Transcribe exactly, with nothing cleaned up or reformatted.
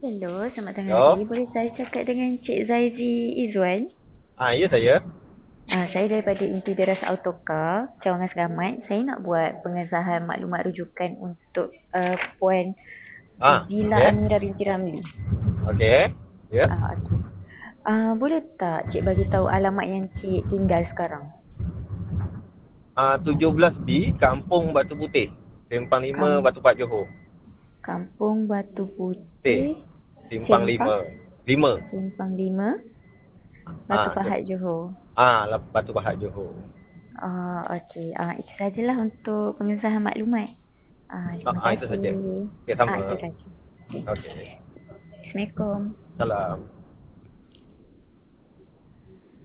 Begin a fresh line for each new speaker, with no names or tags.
Hello, selamat tengah
Hello.
hari. Boleh saya cakap dengan Cik Zaizi Izzuan?
Ah, ya saya.
Ah, saya daripada Inti Deras Autocar, Cawangan Selamat. Saya nak buat pengesahan maklumat rujukan untuk uh, Puan
Ah,
Zila
okey.
Amira binti Ramli.
Okey. Ya.
Ah, okey. Ah, boleh tak Cik bagi tahu alamat yang Cik tinggal sekarang?
Ah, tujuh belas B, Kampung Batu Putih. Simpang lima,
Kam
Batu Pahat, Johor.
Kampung Batu
Putih.
Putih,
Simpang
Sempang,
lima. lima.
Simpang lima, Batu
Ah,
Pahat,
Johor.
Johor.
Ah, Lap- Batu Pahat, Johor.
Ah, okey. Ah, itu sajalah untuk pengesahan maklumat. Ah,
Ah,
terima
ah itu saja.
kasih.
Okey,
Ah,
sama.
itu saja. Okey.
Okey.
Assalamualaikum.
Salam.